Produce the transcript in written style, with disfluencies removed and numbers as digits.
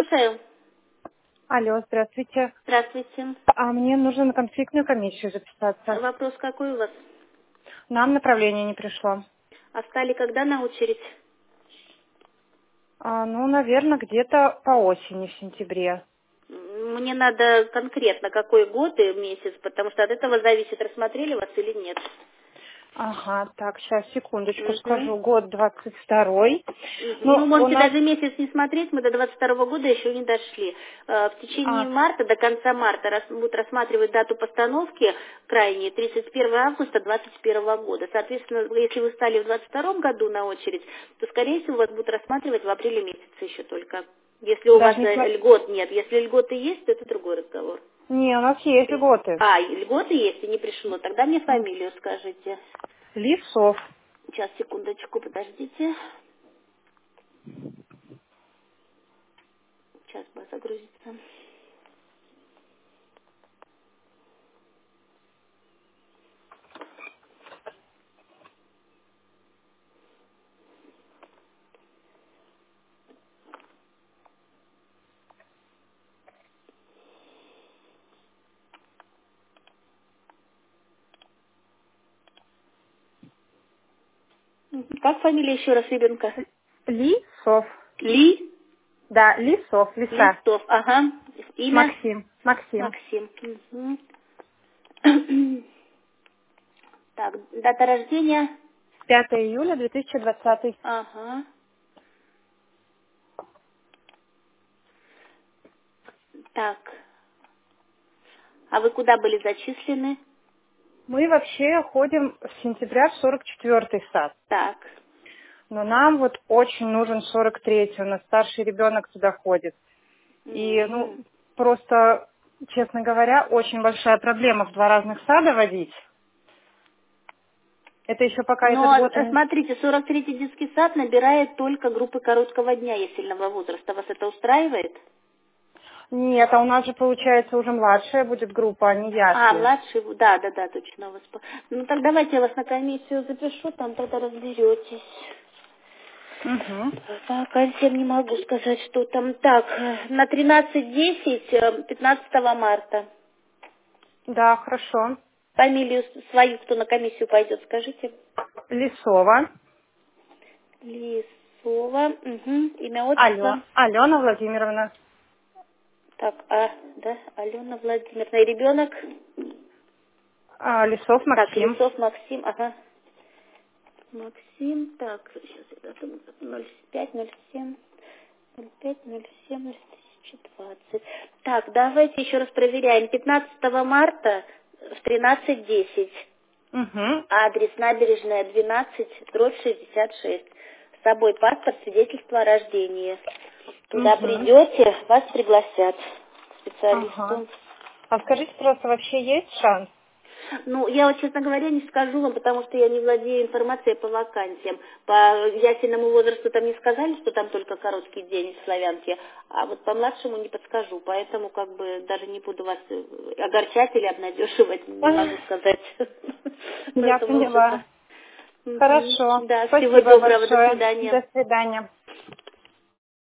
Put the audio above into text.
Слушаю. Алло, здравствуйте. Здравствуйте. Мне нужно на конфликтную комиссию записаться. Вопрос какой у вас? Нам направление не пришло. А стали когда на очередь? Наверное, где-то по осени, в сентябре. Мне надо конкретно какой год и месяц, потому что от этого зависит, рассмотрели вас или нет. Ага, так, сейчас, секундочку Мгм. скажу. Год 22-й. Ну, У можете нас... даже месяц не смотреть, мы до 22 года еще не дошли. В течение А, марта, до конца марта, будут рассматривать дату постановки крайней, 31 августа 2021 года. Соответственно, если вы стали в 22 году на очередь, то, скорее всего, вас будут рассматривать в апреле месяце еще только. Если у вас даже не льгот нет. Если льготы есть, то это другой разговор. Не, у нас есть льготы. И льготы есть, и не пришло. Тогда мне фамилию скажите. Лисов. Сейчас, секундочку, подождите. Сейчас бы загрузится. Как фамилия еще раз ребенка? Лисов. Ли? Да, Лисов, лиса. Листов, ага. Имя? Максим. Максим. Максим. Мгм. Так, дата рождения? 5 июля 2020. Ага. Так. А вы куда были зачислены? Мы вообще ходим с сентября в 44-й сад. Так. Но нам вот очень нужен 43-й. У нас старший ребенок туда ходит. И, М. просто, честно говоря, очень большая проблема в два разных сада водить. Это еще пока этот Но год... смотрите, 43-й детский сад набирает только группы короткого дня и сильного возраста. Вас это устраивает? Нет, а у нас же, получается, уже младшая будет группа, а не ясли. Младший, да, точно. Ну, так давайте я вас на комиссию запишу, там тогда разберетесь. Угу. Так, а всем не могу сказать, что там. Так, на 13:10, 15 марта. Да, хорошо. Фамилию свою, кто на комиссию пойдет, скажите. Лисова. Лисова, имя, отчество. Алена Владимировна. Так, да, Алена Владимировна. И ребенок? Лисов Так, Максим. Лисов Максим, ага. Максим, так, сейчас я дату 05:07. 05:07:2020. Так, давайте еще раз проверяем. 15 марта в 13:10. Угу. Адрес набережная 12/66. С собой паспорт, свидетельство о рождении. Туда Угу. придете, вас пригласят к Ага. специалисту. А скажите просто, вообще есть шанс? Ну, я вот, честно говоря, не скажу вам, потому что я не владею информацией по вакансиям. По ясельному возрасту там не сказали, что там только короткий день в Славянке, а вот по младшему не подскажу, поэтому как бы даже не буду вас огорчать или обнадеживать, не могу сказать. Я Поэтому лучше так. поняла. Хорошо. Да, всего Спасибо доброго, до большое. свидания. До свидания.